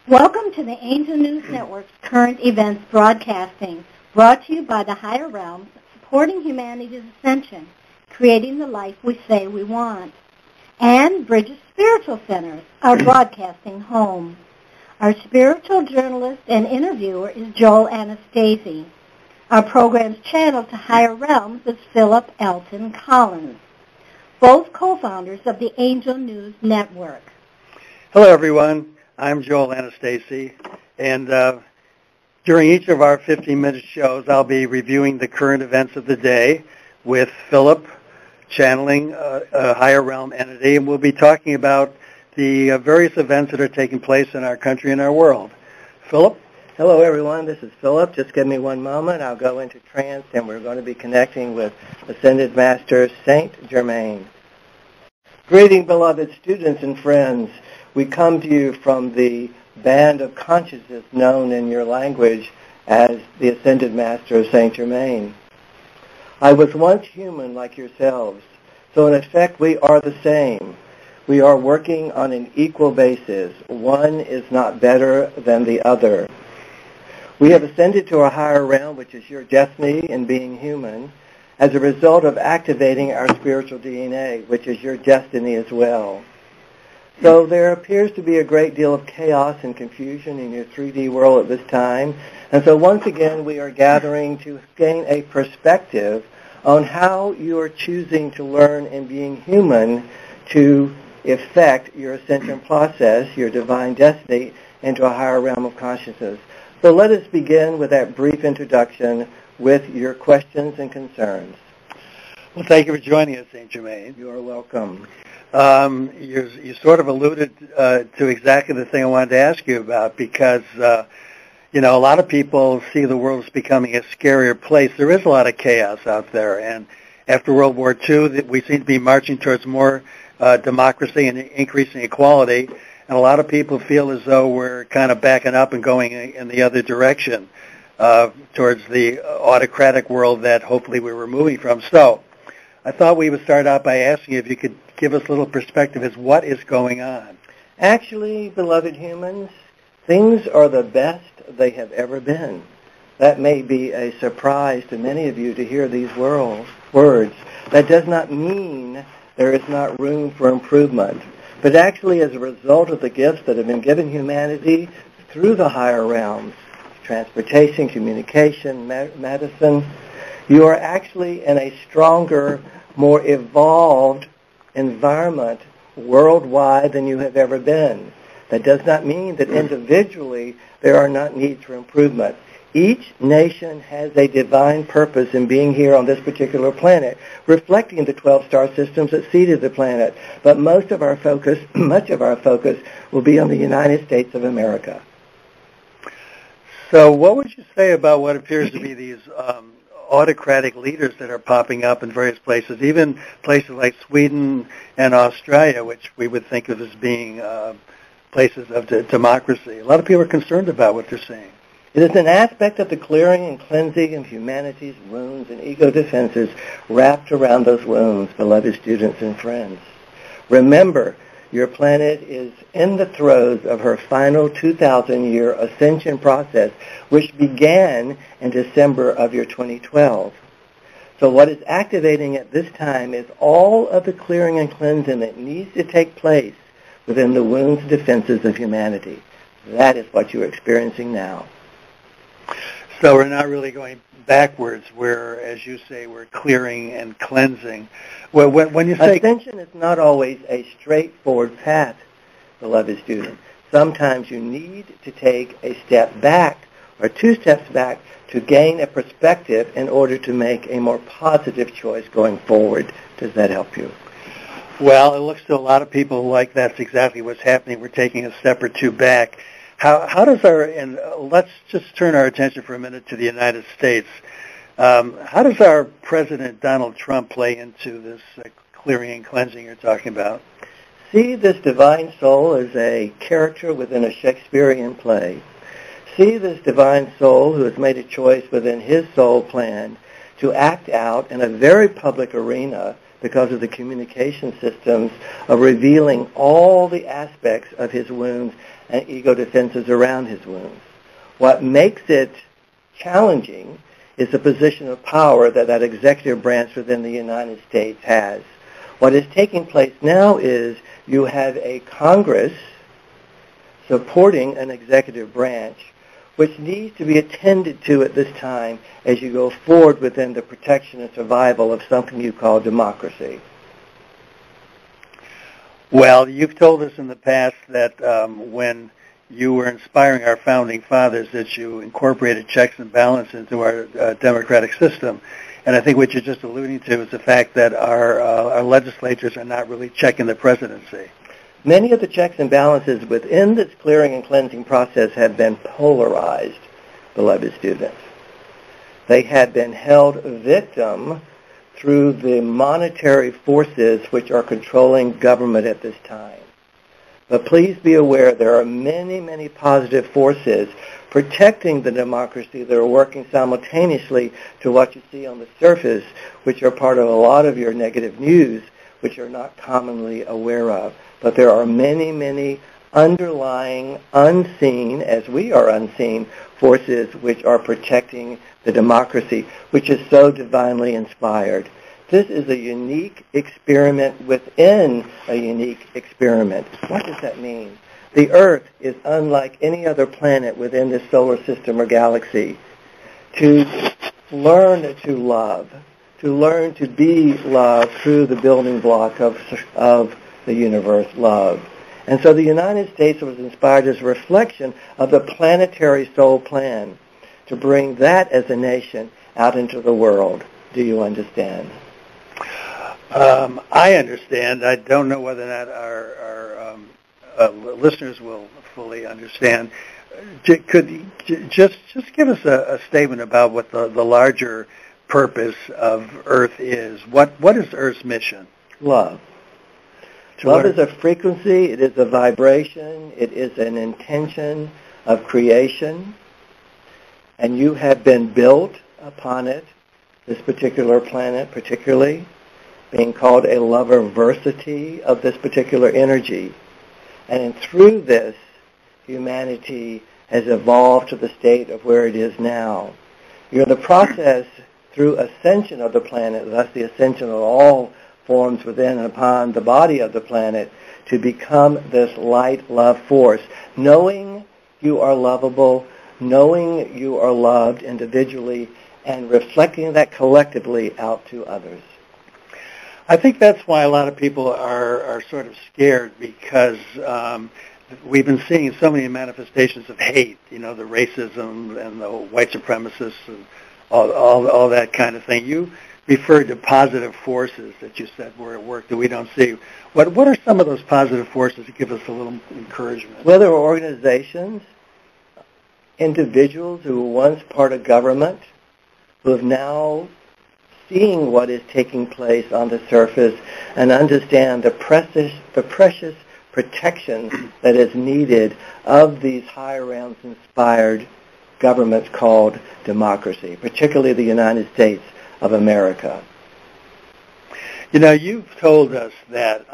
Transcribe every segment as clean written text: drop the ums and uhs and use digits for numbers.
Welcome to the Angel News Network's current events broadcasting, brought to you by the Higher Realms, supporting humanity's ascension, creating the life we say we want. And Bridges Spiritual Centers, our broadcasting home. Our spiritual journalist and interviewer is Joel Anastasi. Our program's channel to Higher Realms is Philip Elton Collins, both co-founders of the Angel News Network. Hello, everyone. I'm Joel Anastasi, and during each of our 15-minute shows, I'll be reviewing the current events of the day with Philip, channeling a higher realm entity, and we'll be talking about the various events that are taking place in our country and our world. Philip? Hello, everyone. This is Philip. Just give me one moment. I'll go into trance, and we're going to be connecting with Ascended Master Saint Germain. Greeting, beloved students and friends. We come to you from the band of consciousness known in your language as the Ascended Master Saint Germain. I was once human like yourselves, so in effect we are the same. We are working on an equal basis. One is not better than the other. We have ascended to a higher realm, which is your destiny in being human, as a result of activating our spiritual DNA, which is your destiny as well. So there appears to be a great deal of chaos and confusion in your 3D world at this time. And so once again, we are gathering to gain a perspective on how you are choosing to learn in being human to effect your ascension process, your divine destiny, into a higher realm of consciousness. So let us begin with that brief introduction with your questions and concerns. Well, thank you for joining us, Saint Germain. You are welcome. You sort of alluded to exactly the thing I wanted to ask you about because, a lot of people see the world as becoming a scarier place. There is a lot of chaos out there, and after World War II, we seem to be marching towards more democracy and increasing equality, and a lot of people feel as though we're kind of backing up and going in the other direction towards the autocratic world that hopefully we were moving from. So I thought we would start out by asking if you could give us a little perspective as what is going on. Actually, beloved humans, things are the best they have ever been. That may be a surprise to many of you to hear these words. That does not mean there is not room for improvement. But actually, as a result of the gifts that have been given humanity through the higher realms, transportation, communication, medicine, you are actually in a stronger, more evolved environment worldwide than you have ever been. That does not mean that individually there are not needs for improvement. Each nation has a divine purpose in being here on this particular planet, reflecting the 12 star systems that seeded the planet. But much of our focus will be on the United States of America. So what would you say about what appears to be these autocratic leaders that are popping up in various places, even places like Sweden and Australia, which we would think of as being places of democracy? A lot of people are concerned about what they're seeing. It is an aspect of the clearing and cleansing of humanity's wounds and ego defenses wrapped around those wounds, beloved students and friends. Remember, your planet is in the throes of her final 2,000-year ascension process, which began in December of year 2012. So what is activating at this time is all of the clearing and cleansing that needs to take place within the wounds and defenses of humanity. That is what you're experiencing now. So we're not really going backwards. We're, as you say, we're clearing and cleansing. Well, when you say ascension is not always a straightforward path, beloved student. Sometimes you need to take a step back or 2 steps back to gain a perspective in order to make a more positive choice going forward. Does that help you? Well, it looks to a lot of people like that's exactly what's happening. We're taking a step or 2 back. How does and let's just turn our attention for a minute to the United States. How does our President Donald Trump play into this clearing and cleansing you're talking about? See this divine soul as a character within a Shakespearean play. See this divine soul who has made a choice within his soul plan to act out in a very public arena because of the communication systems of revealing all the aspects of his wounds and ego defenses around his wounds. What makes it challenging is the position of power that executive branch within the United States has. What is taking place now is you have a Congress supporting an executive branch, which needs to be attended to at this time as you go forward within the protection and survival of something you call democracy. Well, you've told us in the past that when you were inspiring our founding fathers that you incorporated checks and balances into our democratic system. And I think what you're just alluding to is the fact that our legislatures are not really checking the presidency. Many of the checks and balances within this clearing and cleansing process have been polarized, beloved students. They have been held victim through the monetary forces which are controlling government at this time. But please be aware there are many, many positive forces protecting the democracy that are working simultaneously to what you see on the surface, which are part of a lot of your negative news, which you're not commonly aware of. But there are many, many underlying, unseen, as we are unseen, forces which are protecting the democracy, which is so divinely inspired. This is a unique experiment within a unique experiment. What does that mean? The Earth is unlike any other planet within this solar system or galaxy. To learn to love, to learn to be love through the building block of the universe, love. And so the United States was inspired as a reflection of the planetary soul plan to bring that as a nation out into the world. Do you understand? I understand. I don't know whether or not our listeners will fully understand. Could you just give us a statement about what the larger purpose of Earth is? What is Earth's mission? Love. Love is a frequency, it is a vibration, it is an intention of creation, and you have been built upon it, this particular planet particularly, being called a lover-versity of this particular energy. And through this, humanity has evolved to the state of where it is now. You're in the process, through ascension of the planet, thus the ascension of all forms within and upon the body of the planet, to become this light love force, knowing you are lovable, knowing you are loved individually, and reflecting that collectively out to others. I think that's why a lot of people are sort of scared, because we've been seeing so many manifestations of hate, the racism and the white supremacists and all that kind of thing. You referred to positive forces that you said were at work that we don't see. What are some of those positive forces that give us a little encouragement? Well, there are organizations, individuals who were once part of government, who have now seeing what is taking place on the surface and understand the precious protection that is needed of these higher realms inspired governments called democracy, particularly the United States of America. You've told us that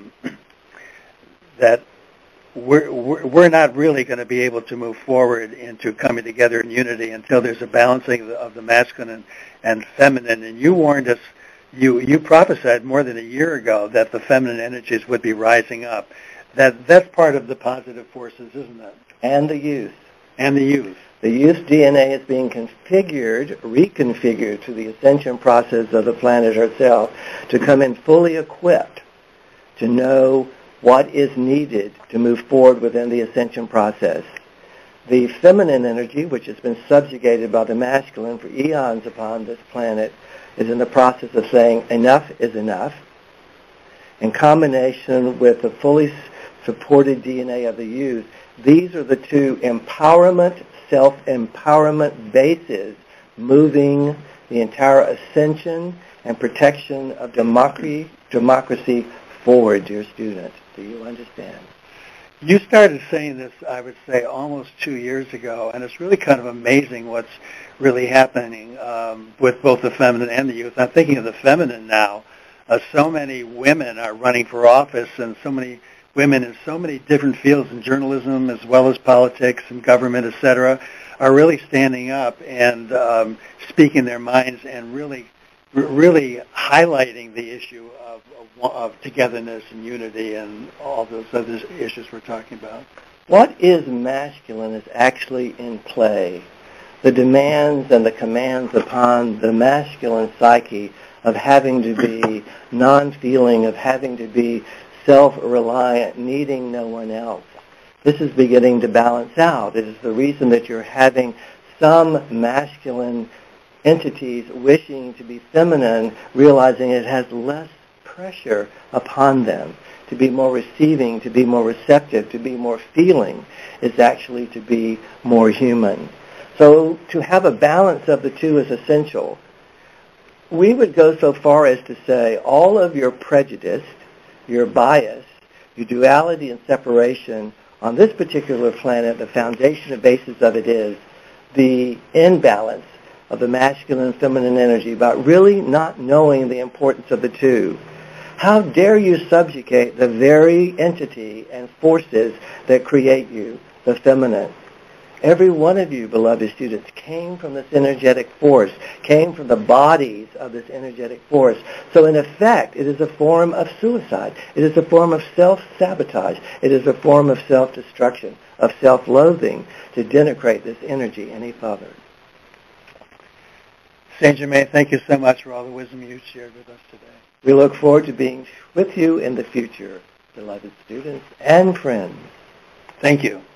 that we're not really going to be able to move forward into coming together in unity until there's a balancing of the masculine and feminine. And you warned us, you prophesied more than a year ago that the feminine energies would be rising up. That's part of the positive forces, isn't it? And the youth. And the youth. The youth DNA is being reconfigured to the ascension process of the planet herself to come in fully equipped to know what is needed to move forward within the ascension process. The feminine energy, which has been subjugated by the masculine for eons upon this planet, is in the process of saying enough is enough. In combination with the fully supported DNA of the youth, these are the two empowerment, self-empowerment bases moving the entire ascension and protection of democracy forward, dear students. Do you understand? You started saying this, I would say, almost 2 years ago, and it's really kind of amazing what's really happening with both the feminine and the youth. I'm thinking of the feminine now. So many women are running for office, and so many women in so many different fields in journalism as well as politics and government, etc., are really standing up and speaking their minds and really highlighting the issue of togetherness and unity and all those other issues we're talking about. What is masculine is actually in play. The demands and the commands upon the masculine psyche of having to be non-feeling, of having to be self-reliant, needing no one else. This is beginning to balance out. It is the reason that you're having some masculine entities wishing to be feminine, realizing it has less pressure upon them. To be more receiving, to be more receptive, to be more feeling is actually to be more human. So to have a balance of the two is essential. We would go so far as to say all of your prejudice, your bias, your duality and separation on this particular planet, the foundation and basis of it is the imbalance of the masculine and feminine energy, about really not knowing the importance of the two. How dare you subjugate the very entity and forces that create you, the feminine? Every one of you, beloved students, came from this energetic force, came from the bodies of this energetic force. So in effect, it is a form of suicide. It is a form of self-sabotage. It is a form of self-destruction, of self-loathing to denigrate this energy any further. Saint Germain, thank you so much for all the wisdom you shared with us today. We look forward to being with you in the future, beloved students and friends. Thank you.